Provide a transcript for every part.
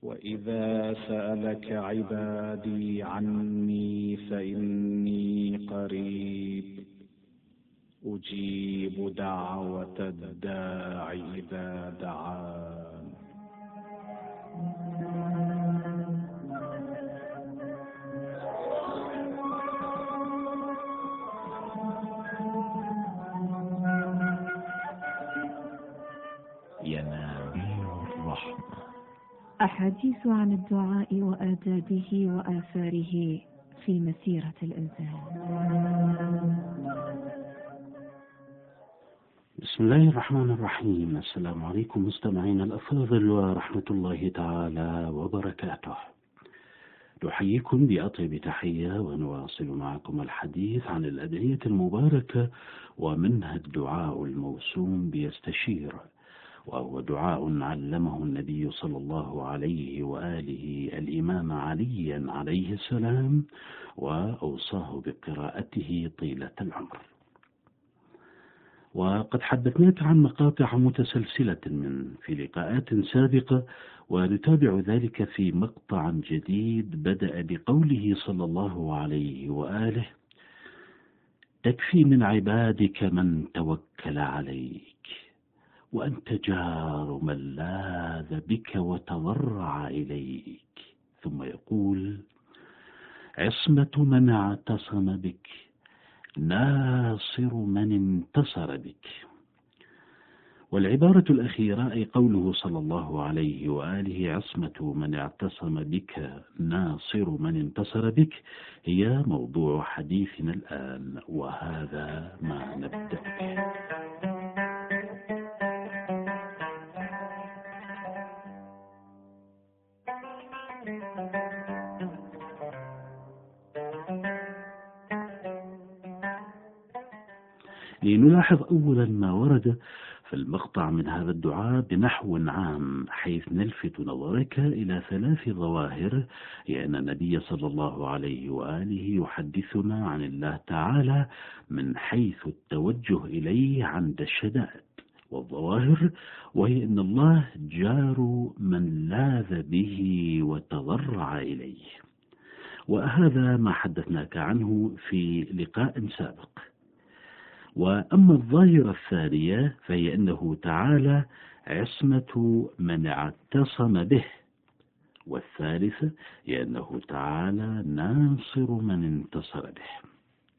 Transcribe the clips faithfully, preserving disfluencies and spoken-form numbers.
وإذا سألك عبادي عني فإني قريب أجيب دعوة الداع إذا دعان. ينابيع الرحمة، أحاديث عن الدعاء وآدابه وآثاره في مسيرة الإنسان. بسم الله الرحمن الرحيم. السلام عليكم مستمعين الأفاضل ورحمة الله تعالى وبركاته. نحييكم بأطيب تحية ونواصل معكم الحديث عن الأدعية المباركة ومنها الدعاء الموسوم بيستشير، وهو دعاء علمه النبي صلى الله عليه وآله الإمام عليا عليه السلام، وأوصاه بقراءته طيلة العمر. وقد حدثناك عن مقاطع متسلسلة من في لقاءات سابقة، ونتابع ذلك في مقطع جديد بدأ بقوله صلى الله عليه وآله: تكفي من عبادك من توكل عليك، وأنت جار من لاذ بك وتضرع إليك. ثم يقول: عصمة من اعتصم بك، ناصر من انتصر بك. والعبارة الأخيرة أي قوله صلى الله عليه وآله: عصمة من اعتصم بك، ناصر من انتصر بك، هي موضوع حديثنا الآن، وهذا ما نبدأ به. لنلاحظ أولا ما ورد في المقطع من هذا الدعاء بنحو عام، حيث نلفت نظرك إلى ثلاث ظواهر، هي أن النبي صلى الله عليه وآله يحدثنا عن الله تعالى من حيث التوجه إليه عند الشدائد والظواهر، وهي أن الله جار من لاذ به وتضرع إليه، وهذا ما حدثناك عنه في لقاء سابق. وأما الظاهرة الثانية فهي أنه تعالى عصمة من اعتصم به، والثالثة هي أنه تعالى ناصر من انتصر به.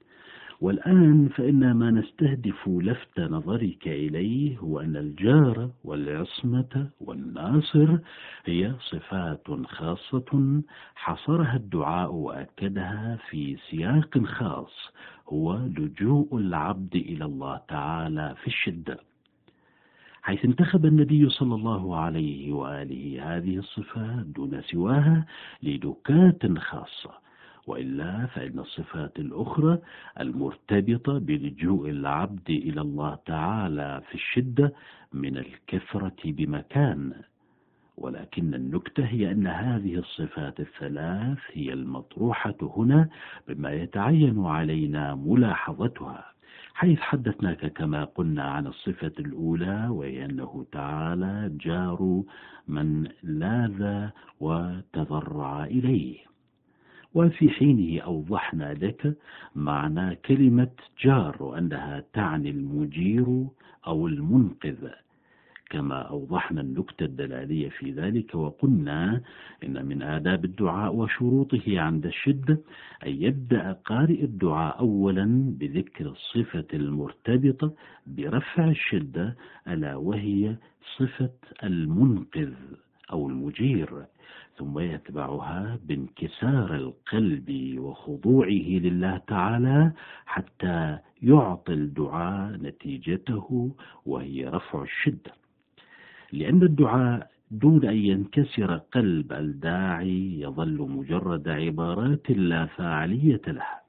والآن فإن ما نستهدف لفت نظرك إليه هو أن الجار والعصمة والناصر هي صفات خاصة حصرها الدعاء وأكدها في سياق خاص، هو لجوء العبد إلى الله تعالى في الشدة، حيث انتخب النبي صلى الله عليه وآله هذه الصفات دون سواها لدكات خاصة، وإلا فإن الصفات الأخرى المرتبطة بلجوء العبد إلى الله تعالى في الشدة من الكثرة بمكان. ولكن النكتة هي أن هذه الصفات الثلاث هي المطروحة هنا بما يتعين علينا ملاحظتها، حيث حدثناك كما قلنا عن الصفة الأولى، وهي أنه تعالى جار من لاذ وتضرع إليه، وفي حينه أوضحنا لك معنى كلمة جار وأنها تعني المجير أو المنقذ، كما أوضحنا النكتة الدلالية في ذلك، وقلنا إن من آداب الدعاء وشروطه عند الشدة أن يبدأ قارئ الدعاء أولا بذكر الصفة المرتبطة برفع الشدة، ألا وهي صفة المنقذ أو المجير، ثم يتبعها بانكسار القلب وخضوعه لله تعالى حتى يعطي الدعاء نتيجته وهي رفع الشدة، لأن الدعاء دون أن ينكسر قلب الداعي يظل مجرد عبارات لا فاعلية لها.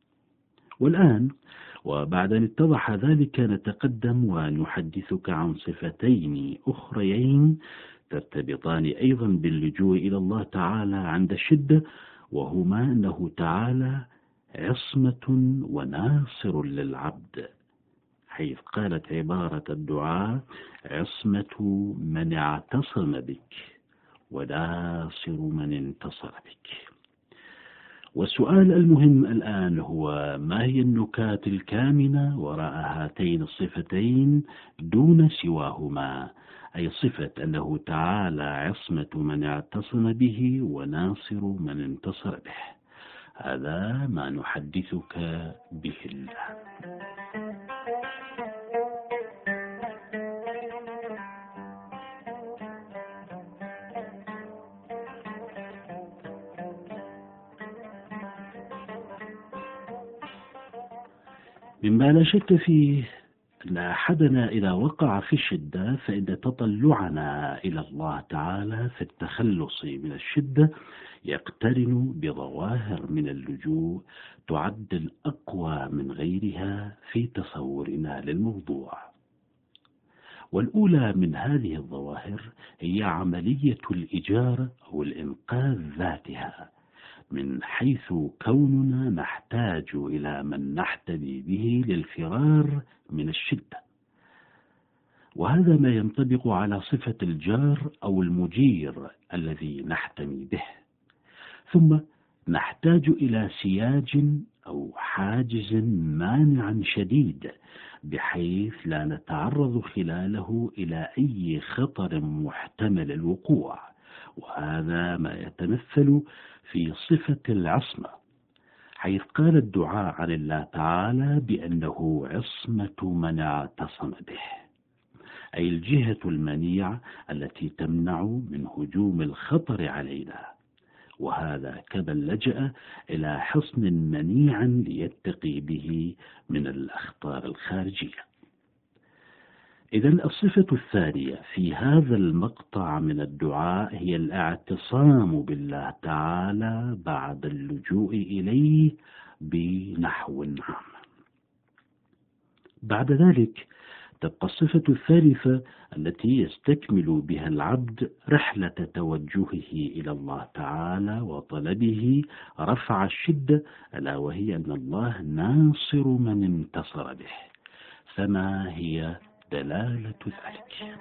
والآن وبعد أن اتضح ذلك نتقدم ونحدثك عن صفتين أخريين ترتبطان أيضا باللجوء إلى الله تعالى عند الشدة، وهما أنه تعالى عصمة وناصر للعبد، حيث قالت عبارة الدعاء: عصمة من اعتصم بك، وناصر من انتصر بك. والسؤال المهم الآن هو: ما هي النكات الكامنة وراء هاتين الصفتين دون سواهما؟ أي صفة أنه تعالى عصمة من اعتصم به وناصر من انتصر به. هذا ما نحدثك به الله. مما لا شك فيه أن أحدنا إذا وقع في الشدة فإن تطلعنا إلى الله تعالى في التخلص من الشدة يقترن بظواهر من اللجوء تعد الأقوى من غيرها في تصورنا للموضوع. والأولى من هذه الظواهر هي عملية الإجارة أو الإنقاذ ذاتها، من حيث كوننا نحتاج إلى من نحتمي به للفرار من الشدة. وهذا ما ينطبق على صفة الجار أو المجير الذي نحتمي به. ثم نحتاج إلى سياج أو حاجز مانع شديد بحيث لا نتعرض خلاله إلى أي خطر محتمل الوقوع، وهذا ما يتمثل في صفة العصمة، حيث قال الدعاء عن الله تعالى بأنه عصمة من اعتصم به، أي الجهة المنيعة التي تمنع من هجوم الخطر علينا، وهذا كمن لجأ إلى حصن منيع ليتقي به من الأخطار الخارجية. إذن الصفة الثانية في هذا المقطع من الدعاء هي الاعتصام بالله تعالى بعد اللجوء إليه بنحو عام. بعد ذلك تبقى الصفة الثالثة التي يستكمل بها العبد رحلة توجهه إلى الله تعالى وطلبه رفع الشدة، ألا وهي أن الله ناصر من انتصر به. فما هي دلالة ذلك؟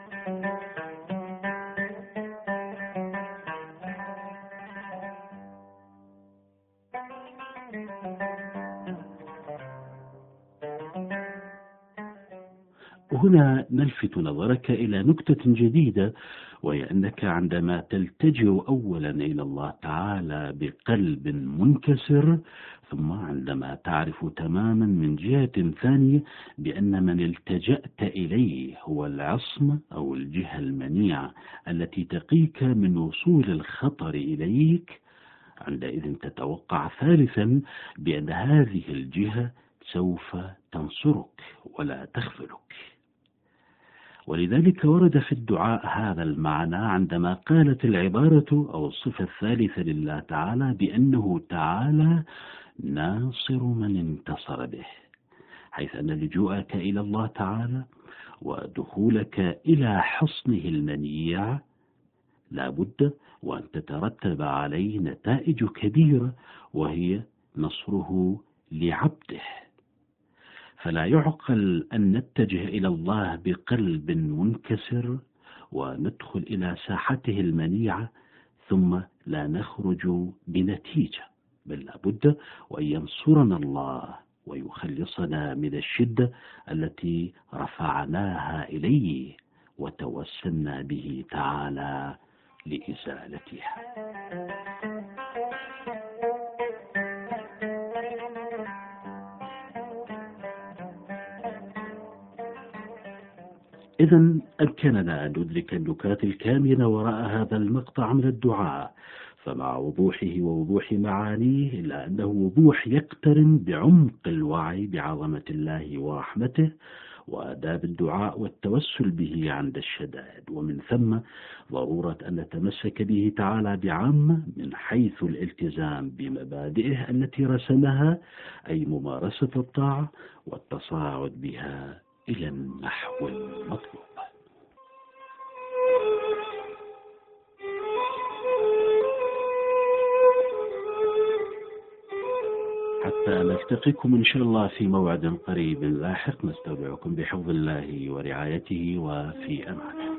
هنا نلفت نظرك إلى نكتة جديدة، وهي أنك عندما تلتجئ أولا إلى الله تعالى بقلب منكسر، ثم عندما تعرف تماما من جهة ثانية بأن من التجأت إليه هو العصمة أو الجهة المنيعة التي تقيك من وصول الخطر إليك، عندئذ تتوقع ثالثا بأن هذه الجهة سوف تنصرك ولا تخذلك. ولذلك ورد في الدعاء هذا المعنى عندما قالت العبارة أو الصفة الثالثة لله تعالى بأنه تعالى ناصر من انتصر به، حيث أن لجوءك إلى الله تعالى ودخولك إلى حصنه المنيع لا بد وأن تترتب عليه نتائج كبيرة، وهي نصره لعبده. فلا يعقل أن نتجه إلى الله بقلب منكسر وندخل إلى ساحته المنيعة ثم لا نخرج بنتيجة، بل لابد وأن ينصرنا الله ويخلصنا من الشدة التي رفعناها إليه وتوسلنا به تعالى لإزالتها. إذن أمكننا أن ندرك النكات الكامنة وراء هذا المقطع من الدعاء، فمع وضوحه ووضوح معانيه إلا أنه وضوح يقترن بعمق الوعي بعظمة الله ورحمته وآداب الدعاء والتوسل به عند الشدائد، ومن ثم ضرورة أن نتمسك به تعالى بعامة من حيث الالتزام بمبادئه التي رسمها، أي ممارسة الطاعة والتصاعد بها إلى النحو المطلوب. حتى نلتقيكم إن شاء الله في موعد قريب لاحق، نستودعكم بحفظ الله ورعايته وفي أمانه.